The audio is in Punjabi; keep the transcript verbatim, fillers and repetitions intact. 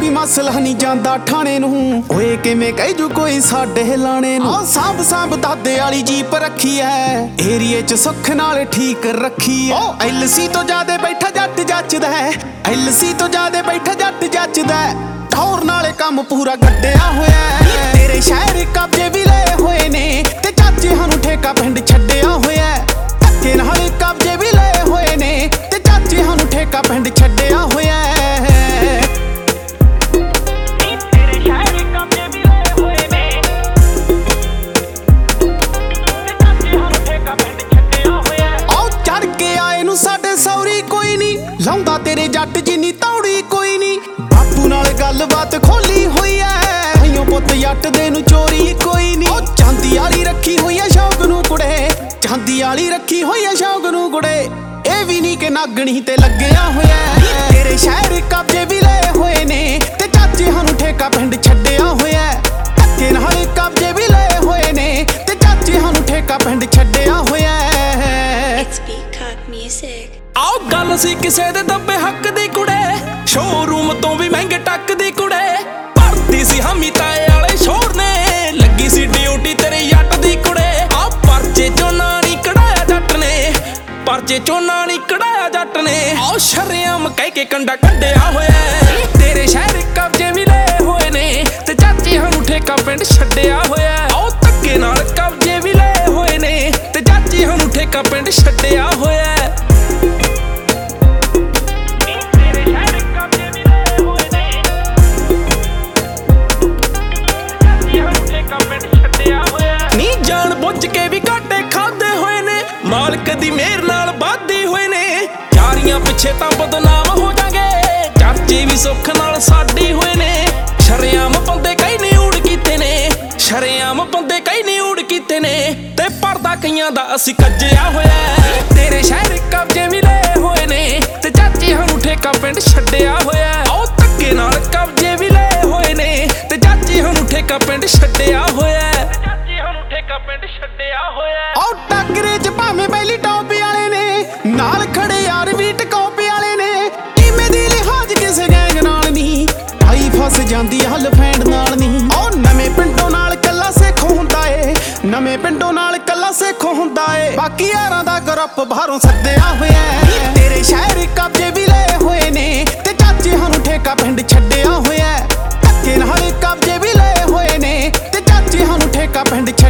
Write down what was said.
ਵੀ ਮਸਲਾ ਨਹੀਂ ਜਾਂਦਾ ਠਾਣੇ ਨੂੰ। ਓਏ ਕਿਵੇਂ ਕਹਿ ਜੂ ਕੋਈ ਸਾਡੇ ਲਾਣੇ ਨੂੰ। ਸਾਂਭ ਸਾਂਭ ਦਾਦੇ ਵਾਲੀ ਜੀਪ ਰੱਖੀ ਐ, ਏਰੀਏ ਚ ਸੁੱਖ ਨਾਲ ਠੀਕ ਰੱਖੀ ਐ। ਐਲਸੀ ਤੋਂ ਜ਼ਿਆਦੇ ਬੈਠਾ ਜੱਟ ਜੱਚਦਾ, ਐਲਸੀ ਤੋਂ ਜ਼ਿਆਦੇ ਬੈਠਾ ਜੱਟ ਜੱਚਦਾ। ਠੌਰ ਨਾਲੇ ਕੰਮ ਪੂਰਾ ਗੱਡਿਆ ਹੋਇਆ, ਤੇਰੇ ਸ਼ਹਿਰ ਕਬਜ਼ੇ ਵੀ ਲਏ ਹੋਏ ਨੇ ਤੇ ਚਾਚੇ ਸਾਨੂੰ ਠੇਕਾ ਪਿੰਡ ਛੱਡਿਆ ਹੋਇਆ। ਧੱਕੇ ਨਾਲ ਕਬਜ਼ੇ ਵੀ ਲਏ ਹੋਏ ਨੇ ਤੇ ਚਾਚੇ ਸਾਨੂੰ ਠੇਕਾ ਪਿੰਡ ਛੱਡਿਆ ਹੋਇਆ। ਲਾਉਂਦਾ ਤੇਰੇ ਜੱਟ ਜਿੰਨੀ ਤੌੜੀ ਕੋਈ ਨੀ, ਬਾਪੂ ਨਾਲ ਗੱਲਬਾਤ ਖੋਲੀ ਹੋਈ ਐ। ਹਈਓ ਪੁੱਤ ਜੱਟ ਦੇ ਨੂੰ ਚੋਰੀ ਕੋਈ ਨੀ। ਉਹ ਚਾਂਦੀ ਵਾਲੀ ਰੱਖੀ ਹੋਈ ਐ ਸ਼ੌਕ ਨੂੰ ਕੁੜੇ, ਚਾਂਦੀ ਵਾਲੀ ਰੱਖੀ ਹੋਈ ਐ ਸ਼ੌਕ ਨੂੰ ਕੁੜੇ। ਇਹ ਵੀ ਨੀ ਕਿ ਨਾਗਣੀ ਤੇ ਲੱਗਿਆ ਹੋਇਆ, ਤੇਰੇ ਸ਼ਹਿਰ ਕਬਜ਼ੇ ਵੀ ਲਏ ਹੋਏ ਨੇ ਤੇ ਚਾਚੇ ਸਾਨੂੰ ਠੇਕਾ ਪਿੰਡ ਛੱਡਿਆ ਹੋਇਆ। ਧੱਕੇ ਨਾਲ ਕਬਜ਼ੇ ਵੀ ਲਏ ਹੋਏ ਨੇ ਤੇ ਚਾਚੇ ਸਾਨੂੰ ਠੇਕਾ ਪਿੰਡ ਛੱਡਿਆ ਹੋਇਆ। ਆਓ ਗੱਲ ਸੀ ਕਿਸੇ ਦੇ ਦੱਬੇ ਹੱਕ ਦੀ ਕੁੜੇ, ਸ਼ੋਰੂਮ ਤੋਂ ਵੀ ਮਹਿੰਗੇ ਟੱਕ ਦੀ ਕੁੜੇ। ਭਰਤੀ ਸੀ ਹਮੀ ਤਾਏ ਵਾਲੇ ਸ਼ੋਰ ਨੇ, ਲੱਗੀ ਸੀ ਡਿਊਟੀ ਤੇਰੇ ਜੱਟ ਦੀ ਕੁੜੇ। ਆ ਪਰਚੇ ਚੋਂ ਨਾ ਨੀ ਕਢਾਇਆ ਜੱਟ ਨੇ, ਪਰਚੇ ਚੋਂ ਨਾ ਨੀ ਕਢਾਇਆ ਜੱਟ ਨੇ। ਆਓ ਸ਼ਰੇਆਮ ਕਹਿ ਕੇ ਕੰਡਾ ਕੱਢਿਆ ਹੋਇਆ, ਤੇਰੇ ਸ਼ਹਿਰ ਕਬਜ਼ੇ ਵੀ ਲਏ ਹੋਏ ਨੇ ਤੇ ਚਾਚੇ ਸਾਨੂੰ ਠੇਕਾ ਪਿੰਡ ਛੱਡਿਆ ਹੋਇਆ। ਆਓ ਧੱਕੇ ਨਾਲ ਕਬਜ਼ੇ ਵੀ ਲਏ ਹੋਏ ਨੇ ਤੇ ਚਾਚੇ ਸਾਨੂੰ ਠੇਕਾ ਪਿੰਡ ਛੱਡਿਆ ਹੋਇਆ। ਮਾਲਕ ਦੀ ਮਿਹਰ ਨਾਲ ਵਾਧੇ ਹੋਏ ਨੇ, ਯਾਰੀਆਂ ਪਿੱਛੇ ਤਾਂ ਬਦਨਾਮ ਹੋ ਜਾਗੇ, ਚਾਚੇ ਵੀ ਸੁੱਖ ਨਾਲ ਸਾਡੀ ਹੋਏ ਨੇ। ਸ਼ਰੇਆਮ ਬੰਦੇ ਕਈ ਨੇ ਊੜ ਕੀਤੇ ਨੇ, ਸ਼ਰੇਆਮ ਬੰਦੇ ਕਈ ਨੇ ਊੜ ਕੀਤੇ ਨੇ ਤੇ ਪਰਦਾ ਕਈਆਂ ਦਾ ਅਸੀਂ ਕੱਜਿਆ ਹੋਇਆ। ਤੇਰੇ ਸ਼ਹਿਰ ਕਬਜ਼ੇ ਵੀ ਲਏ ਹੋਏ ਨੇ ਤੇ ਚਾਚੇ ਸਾਨੂੰ ਠੇਕਾ ਪਿੰਡ ਛੱਡਿਆ ਹੋਇਆ। ਆਓ ਧੱਕੇ ਨਾਲ ਕਬਜ਼ੇ ਵੀ ਲਏ ਹੋਏ ਨੇ ਤੇ ਚਾਚੇ ਸਾਨੂੰ ਠੇਕਾ ਪਿੰਡ ਛੱਡਿਆ ਹੋਇਆ। ਠੇਕਾ ਪਿੰਡ ਛੱਡਿਆ ਹੋਇਆ। ਆਓ ਟੱਕਰੇ ਚ ਭਾਵੇਂ ਪਹਿਲੀ ਟੌਪ ਵਾਲੇ ਨੇ, ਨਾਲ ਖੜੇ ਯਾਰ ਵੀ ਟਕੌਪ ਵਾਲੇ ਨੇ। ਕਿਵੇਂ ਦੀ ਲਿਹਾਜ਼ ਕਿਸੇ ਗੈਂਗ ਨਾਲ ਨਹੀਂ, ਆਈ ਫਸ ਜਾਂਦੀ ਹਲ ਫੈਂਡ ਨਾਲ ਨਹੀਂ। ਆਓ ਨਵੇਂ ਪਿੰਡੋਂ ਨਾਲ ਕੱਲਾ ਸੇਖੋਂ ਹੁੰਦਾ ਏ, ਨਵੇਂ ਪਿੰਡੋਂ ਨਾਲ ਕੱਲਾ ਸੇਖੋਂ ਹੁੰਦਾ ਏ। ਬਾਕੀ ਯਾਰਾਂ ਦਾ ਗਰੁੱਪ ਬਾਹਰੋਂ ਸੱਦਿਆ ਹੋਇਆ, ਤੇਰੇ ਸ਼ਹਿਰ ਕਬਜ਼ੇ ਵੀ ਲਏ ਹੋਏ ਨੇ ਤੇ ਚਾਚੇ ਸਾਨੂੰ ਠੇਕਾ ਪਿੰਡ ਛੱਡਿਆ ਹੋਇਆ। ਧੱਕੇ ਨਾਲ ਕਬਜ਼ੇ ਵੀ ਲਏ ਹੋਏ ਨੇ ਤੇ ਚਾਚੇ ਸਾਨੂੰ ਠੇਕਾ ਪਿੰਡ